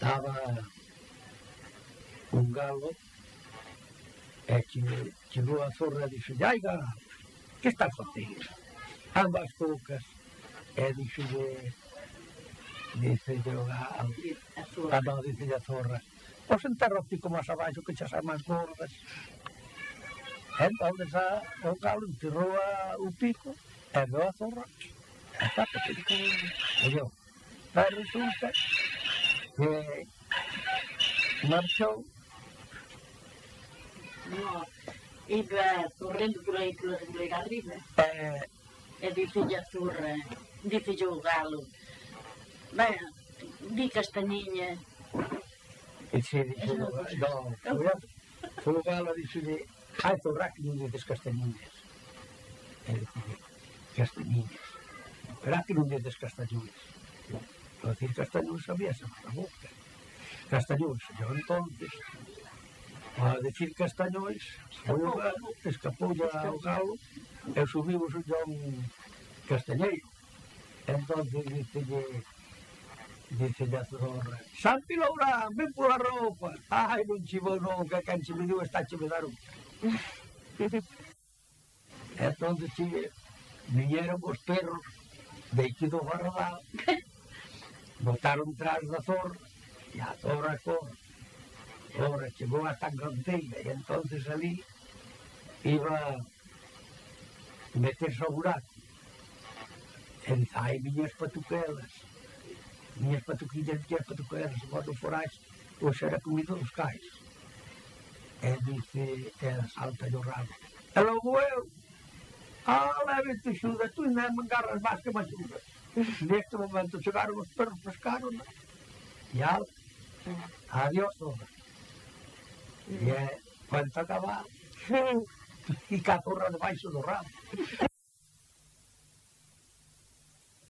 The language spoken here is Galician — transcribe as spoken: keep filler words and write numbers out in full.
estaba un galo e che chegou a zorra e dixo: "Ai, galo, que estás facer? Ando as toucas." E dixolle, dixolle o galo, ah, non, dixolle a zorra: "Pois enterrote como as abaixo que xa as máis gordas." E entón o galo enterrou o pico e veo a zorra e está pequeno. E eu, mas resulta que marchou. No, iba correndo por aí pola ribleira arriba E e dicelle a zorra, dicelle o galo: "Ben, di castañiña." E se dixo, no, foi, foi o galo a dixolle: "Ai, zorra, que non dices castañiñas." E dixolle: "Castañiñas, pero a que non dices castañones?" O dicir castañones sabía se na boca. Castañones, e entonces, a dicir castañones, foi o galo, escapoulle ao galo e subimos o John Castañeiro. Entonces dicelle, dicelle a zorra: "San Pilourán, ven pola roupa." "Ai, non che vou nunca, quen che me diu está che me dar un." Entonces che viñeron os perros de aquí do Barradal, botaron tras da zorra e a zorra corre. Ora, chegou a tan canteira e entonces ali iba meterse ao buraco. E dice: "Ai, miñas patuquelas, miñas patuquillas, miñas patuquelas, se vos non forais, pois era comido dos cais." E dice, e salta o rabo: "E logo eu? Ah, levete xuda, tú ainda me engarras máis que me axudas." Neste momento chegaron os perros, pescaron, e al, adiós zorra. E é, cuenta acabar, e ca zorra debaixo do rabo.